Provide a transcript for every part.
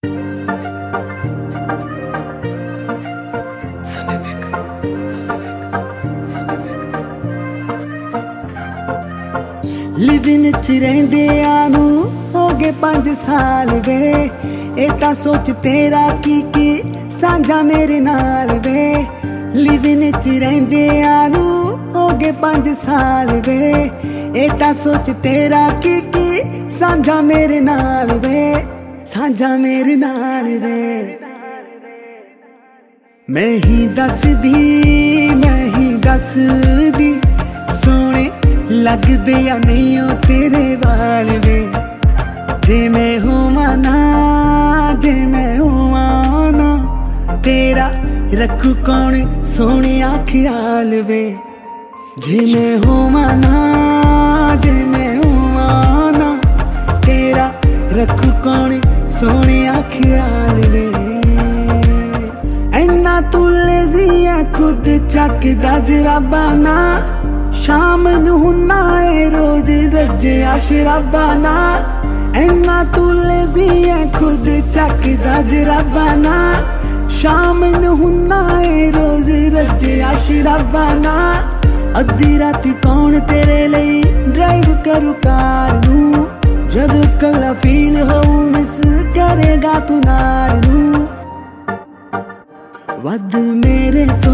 Living च रहिंदियां नूं हो गए 5 साल वे, ए तां सोच तेरा की सांझा मेरे नाल वे। लिविन च रहिंदियां नूं हो गए 5 साल वे, ए तां सोच तेरा की सांझा मेरे नाल वे, सांझा मेरे नाल वे। मैं ही दसदी सोने लगदे या नहीं हो तेरे वाल वे। जे मैं होवां ना, जे मैं होवां ना, तेरा रखू कौन सोने ख्याल वे। जे मैं होवां ना, जे मैं होवां ना, तेरा रखू कौन सोने ख्याल वे। ऐना तू लेज़ी है खुद चकदा जराबाना, शाम नूं हुन्ना ए रोज रज्जिया शराबाना। ऐना तू लेज़ी है खुद चकदा जराबाना, शाम नूं हुन्ना ए रोज रज्जिया शराबाना। अद्धी राती कौन तेरे लिए ड्राइव करू कार नूं, जदों कल्ला फील होऊं मिस करेगा तू नार नूं। वध मेरे तो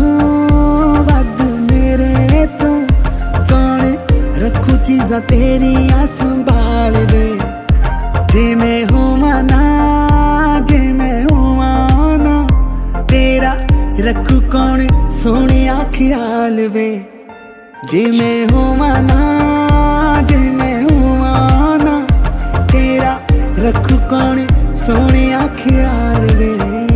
रखू चीज़ां तेरियां संभाल वे। जे मैं होवां ना, जे मैं होवां ना, तेरा रखू कौन सोने ख्याल वे। जे मैं होवां ना, जे मैं होवां ना, तेरा रखू कौन सोने ख्याल वे।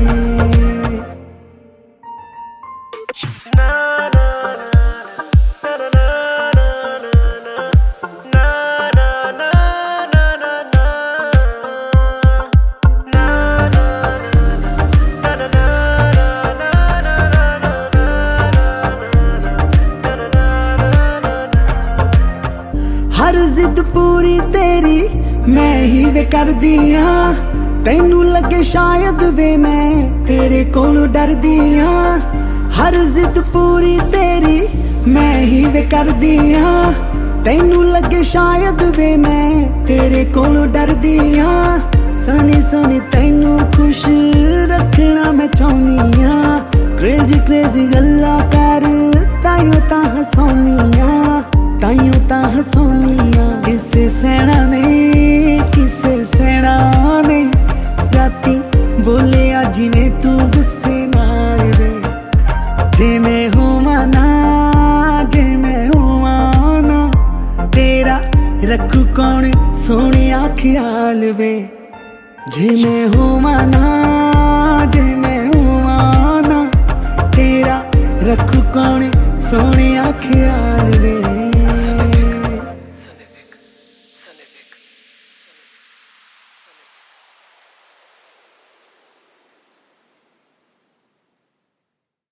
हर जिद पूरी तेरी मैं ही वे कर दिया, तैनू लगे शायद वे मैं तेरे कोलों डर दिया। हर जिद पूरी तेरी मैं ही वे कर दिया, तैनू लगे शायद वे मैं तेरे कोलों डर दिया। सनी सनी तैनू खुश रखना मैं चाहनिया, क्रेजी क्रेजी गल्ला कर ताइयों तां हसाउनिया, ताइयों तां हसाउनिया। किसे सैना नहीं, किसे सैना नहीं, राती बोले जिवें तू गुस्से नाल वे। जे मैं होवां ना, जे मैं होवां ना, तेरा रखू कौन सोने ख्याल वे। जे मैं होवां ना,